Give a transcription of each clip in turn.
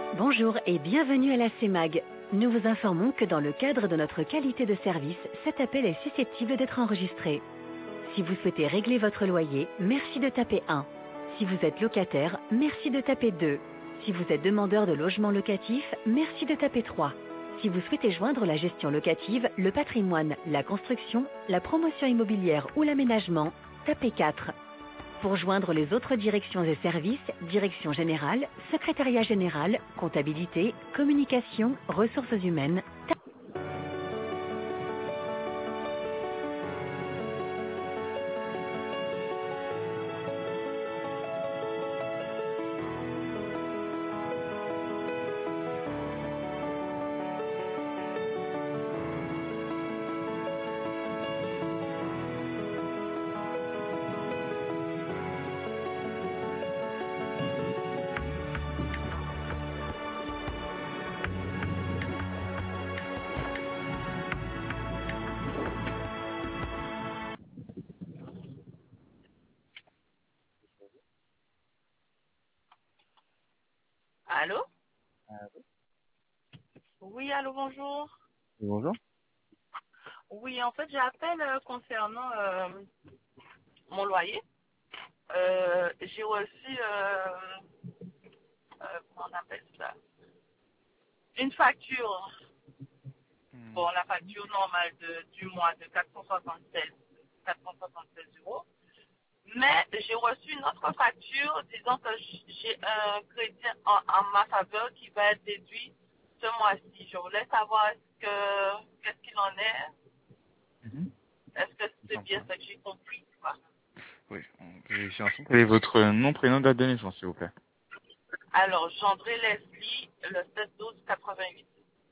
Bonjour et bienvenue à la CEMAG. Nous vous informons que dans le cadre de notre qualité de service, cet appel est susceptible d'être enregistré. Si vous souhaitez régler votre loyer, merci de taper 1. Si vous êtes locataire, merci de taper 2. Si vous êtes demandeur de logement locatif, merci de taper 3. Si vous souhaitez joindre la gestion locative, le patrimoine, la construction, la promotion immobilière ou l'aménagement, tapez 4. Pour joindre les autres directions et services, direction générale, secrétariat général, comptabilité, communication, ressources humaines. Allô? Oui, allô, bonjour. Bonjour. Oui, en fait, j'appelle concernant mon loyer. J'ai reçu, comment on appelle ça? Une facture. Bon, la facture normale du mois de 476 euros. Mais j'ai reçu une autre facture disant que j'ai un crédit en ma faveur qui va être déduit ce mois-ci. Je voulais savoir qu'est-ce qu'il en est. Mhm. Est-ce que Je c'est bien comprends. ça que j'ai compris, quoi? Oui, on peut vérifier ensemble. Quel est votre nom, prénom, date de naissance, s'il vous plaît? Alors, Gendré Leslie, le 7-12-88.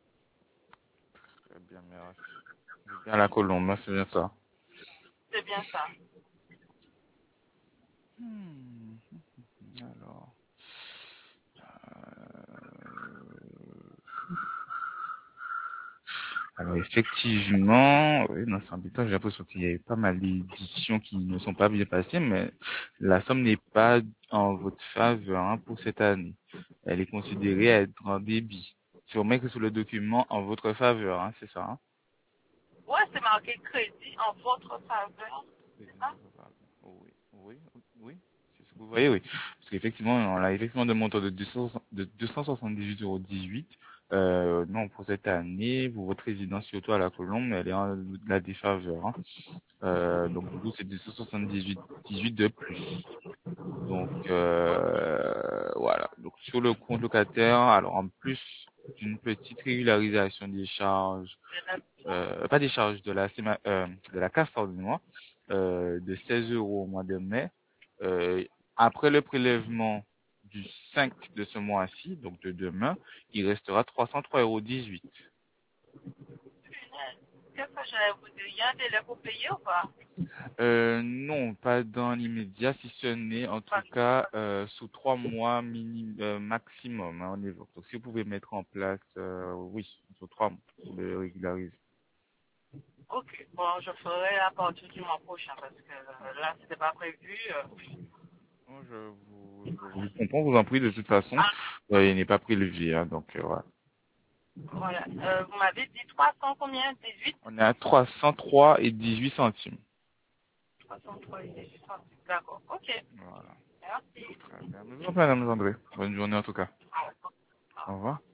Très bien, merci. Vous êtes bien à la Colombe, hein, c'est bien ça. C'est bien ça. Hmm. Alors, alors effectivement, oui, dans ce temps, j'ai l'impression qu'il y a eu pas mal d'éditions qui ne sont pas bien passées, mais la somme n'est pas en votre faveur hein, pour cette année. Elle est considérée être en débit. Si on met que sur le document en votre faveur, hein, c'est ça. Hein? Ouais, c'est marqué crédit en votre faveur. Oui, C'est ça? oui, oui, oui. C'est ce que vous voyez, oui. Parce qu'effectivement, on a effectivement de montant de 278,18 €. Non, pour cette année, pour votre résidence, surtout à la Colombe, elle est en la défaveur. Hein. Donc, du coup, c'est 278,18 € de plus. Donc, voilà. Donc, sur le compte locataire, alors en plus d'une petite régularisation des charges, C'est la- pas des charges de la CAF, pardonnez-moi, de 16 € au mois de mai. Euh, Après le prélèvement du 5 de ce mois-ci, donc de demain, il restera 303,18 €. Punaise. Qu'est-ce que j'allais vous dire? Il y a un délai pour payer ou pas? Non, pas dans l'immédiat, si ce n'est en tout Pas- cas sous 3 mois maximum hein, on évoque. Donc si vous pouvez mettre en place, oui, sous 3 mois pour le régulariser. Ok. Bon, je ferai à partir du mois prochain parce que là, c'était pas prévu. Bon, je vous comprends, vous en prie de toute façon, Ah, il n'est pas prélevé, hein, donc voilà. voilà. Vous m'avez dit 300 combien? 18? On est à 303,18 €. 303 et 18. D'accord. Ok. Voilà. Merci. Très bien. Nous en Madame André. Bonne journée en tout cas. Au revoir.